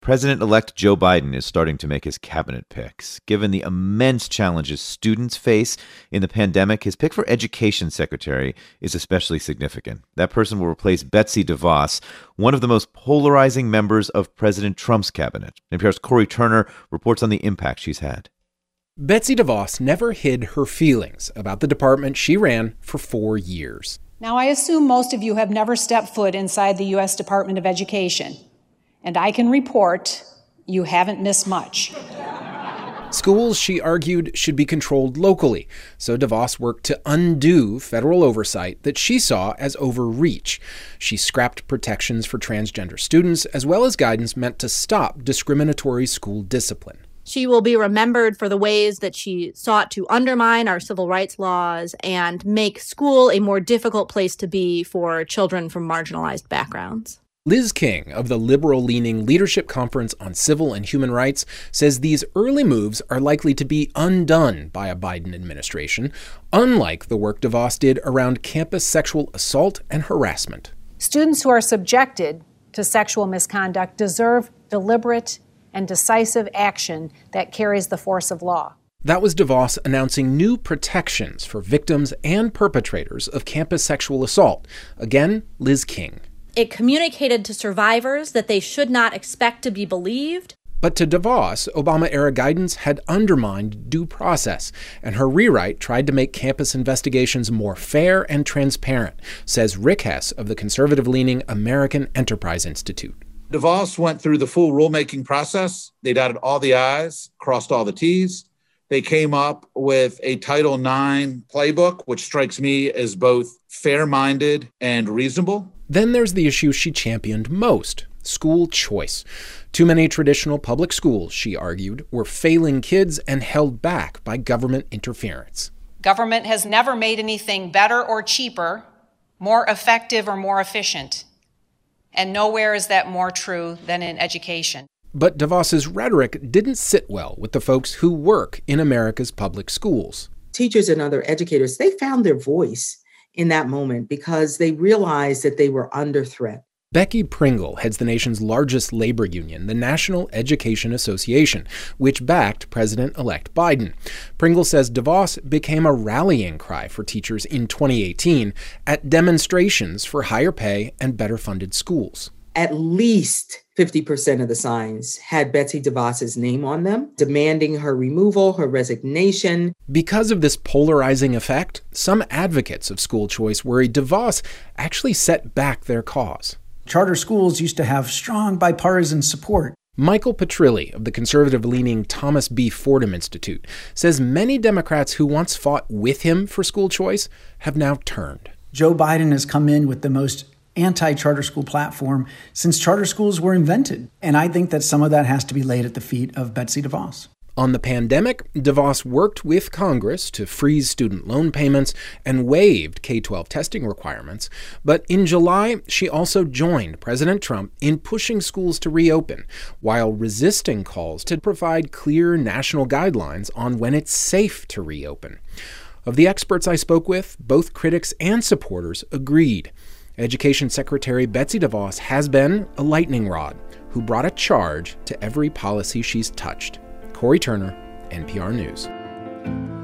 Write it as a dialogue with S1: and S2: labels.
S1: President-elect Joe Biden is starting to make his cabinet picks. Given the immense challenges students face in the pandemic, his pick for education secretary is especially significant. That person will replace Betsy DeVos, one of the most polarizing members of President Trump's cabinet. NPR's Corey Turner reports on the impact she's had.
S2: Betsy DeVos never hid her feelings about the department she ran for 4 years.
S3: Now, I assume most of you have never stepped foot inside the U.S. Department of Education, and I can report you haven't missed much.
S2: Schools, she argued, should be controlled locally, so DeVos worked to undo federal oversight that she saw as overreach. She scrapped protections for transgender students, as well as guidance meant to stop discriminatory school discipline.
S4: She will be remembered for the ways that she sought to undermine our civil rights laws and make school a more difficult place to be for children from marginalized backgrounds.
S2: Liz King of the liberal-leaning Leadership Conference on Civil and Human Rights says these early moves are likely to be undone by a Biden administration, unlike the work DeVos did around campus sexual assault and harassment.
S3: Students who are subjected to sexual misconduct deserve deliberate and decisive action that carries the force of law.
S2: That was DeVos announcing new protections for victims and perpetrators of campus sexual assault. Again, Liz King.
S4: It communicated to survivors that they should not expect to be believed.
S2: But to DeVos, Obama-era guidance had undermined due process, and her rewrite tried to make campus investigations more fair and transparent, says Rick Hess of the conservative-leaning American Enterprise Institute.
S5: DeVos went through the full rulemaking process. They dotted all the I's, crossed all the T's. They came up with a Title IX playbook, which strikes me as both fair-minded and reasonable.
S2: Then there's the issue she championed most, school choice. Too many traditional public schools, she argued, were failing kids and held back by government interference.
S6: Government has never made anything better or cheaper, more effective or more efficient. And nowhere is that more true than in education.
S2: But DeVos's rhetoric didn't sit well with the folks who work in America's public schools.
S7: Teachers and other educators, they found their voice in that moment because they realized that they were under threat.
S2: Becky Pringle heads the nation's largest labor union, the National Education Association, which backed President-elect Biden. Pringle says DeVos became a rallying cry for teachers in 2018 at demonstrations for higher pay and better funded schools.
S7: At least 50% of the signs had Betsy DeVos's name on them, demanding her removal, her resignation.
S2: Because of this polarizing effect, some advocates of school choice worry DeVos actually set back their cause.
S8: Charter schools used to have strong bipartisan support.
S2: Michael Petrilli of the conservative-leaning Thomas B. Fordham Institute says many Democrats who once fought with him for school choice have now turned.
S8: Joe Biden has come in with the most anti-charter school platform since charter schools were invented. And I think that some of that has to be laid at the feet of Betsy DeVos.
S2: On the pandemic, DeVos worked with Congress to freeze student loan payments and waived K-12 testing requirements. But in July, she also joined President Trump in pushing schools to reopen, while resisting calls to provide clear national guidelines on when it's safe to reopen. Of the experts I spoke with, both critics and supporters agreed. Education Secretary Betsy DeVos has been a lightning rod who brought a charge to every policy she's touched. Corey Turner, NPR News.